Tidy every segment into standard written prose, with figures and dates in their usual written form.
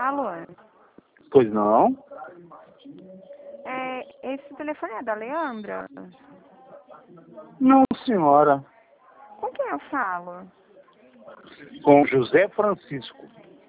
falo? Pois não? Esse telefone é da Leandra? Não, senhora. Com quem eu falo? Com José Francisco.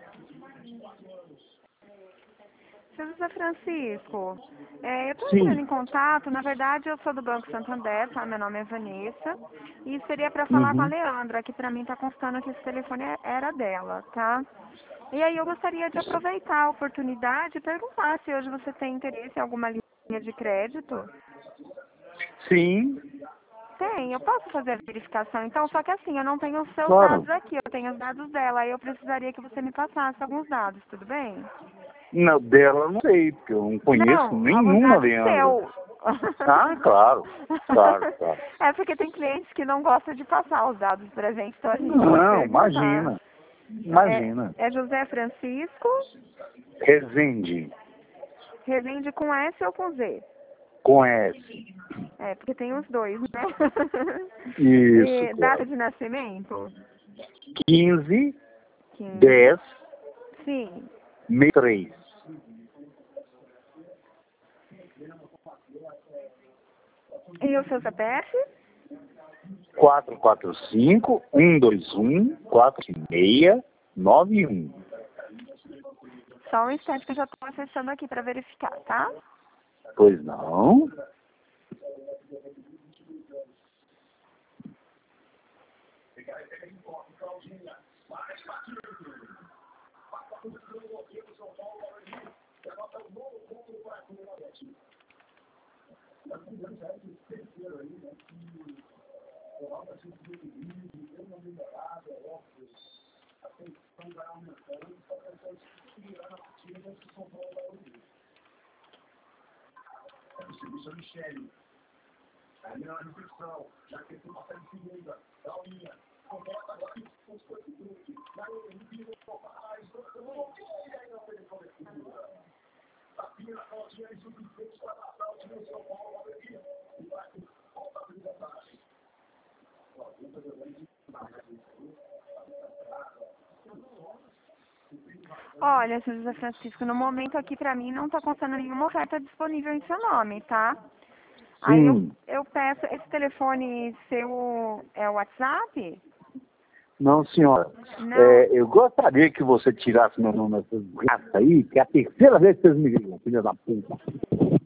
Seu José Francisco, eu estou Sim. entrando em contato, na verdade eu sou do Banco Santander, tá? Meu nome é Vanessa, e seria para falar com a Leandra, que para mim está constando que esse telefone era dela, tá? E aí eu gostaria de aproveitar a oportunidade e perguntar se hoje você tem interesse em alguma linha de crédito. Sim. Tem, eu posso fazer a verificação, então, só que assim, eu não tenho os seus Claro. dados aqui, eu tenho os dados dela, aí eu precisaria que você me passasse alguns dados, tudo bem? Não, dela eu não sei, porque eu não conheço Não, alguns nenhuma dados Leandra. seu. Ah, claro. Claro, claro. É porque tem clientes que não gostam de passar os dados pra gente, então a gente pode Não, perguntar. imagina. Imagina. É José Francisco, Resende. Resende com S ou com Z? Com S. Porque tem os dois, né? Isso, E data claro. de nascimento? 15, 15. 10, Sim. 63. E o seu CPF? 445-121-4691. Só um instante que eu já estou acessando aqui para verificar, tá? Pois não? Olha, seu José Francisco, no momento aqui para mim não está constando nenhuma oferta disponível em seu nome, tá? Aí Sim. eu peço, esse telefone seu é o WhatsApp? Não, senhora. Não. Eu gostaria que você tirasse meu nome dessas graças aí, que é a terceira vez que vocês me ligam, filha da puta.